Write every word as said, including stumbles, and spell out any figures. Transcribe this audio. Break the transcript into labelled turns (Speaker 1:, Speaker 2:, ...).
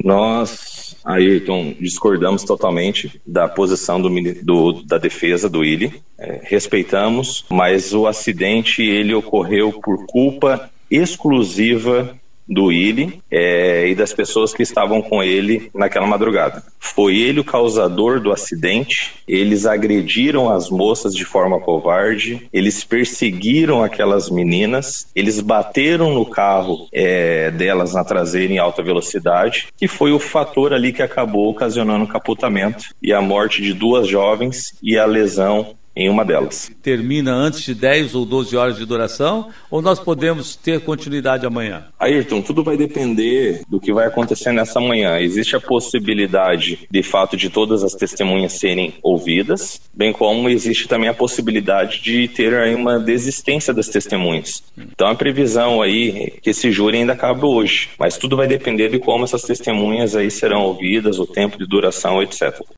Speaker 1: Nós, Ayrton, discordamos totalmente da posição do, do, da defesa do Willi. É, respeitamos, mas o acidente ele ocorreu por culpa exclusiva do Willi é, e das pessoas que estavam com ele naquela madrugada. Foi ele o causador do acidente, eles agrediram as moças de forma covarde, eles perseguiram aquelas meninas, eles bateram no carro é, delas na traseira em alta velocidade, que foi o fator ali que acabou ocasionando o capotamento e a morte de duas jovens e a lesão em uma delas.
Speaker 2: Termina antes de dez ou doze horas de duração, ou nós podemos ter continuidade amanhã?
Speaker 1: Ayrton, tudo vai depender do que vai acontecer nessa manhã. Existe a possibilidade, de fato, de todas as testemunhas serem ouvidas, bem como existe também a possibilidade de ter aí uma desistência das testemunhas. Então a previsão aí é que esse júri ainda acabe hoje, mas tudo vai depender de como essas testemunhas aí serão ouvidas, o tempo de duração, etcétera.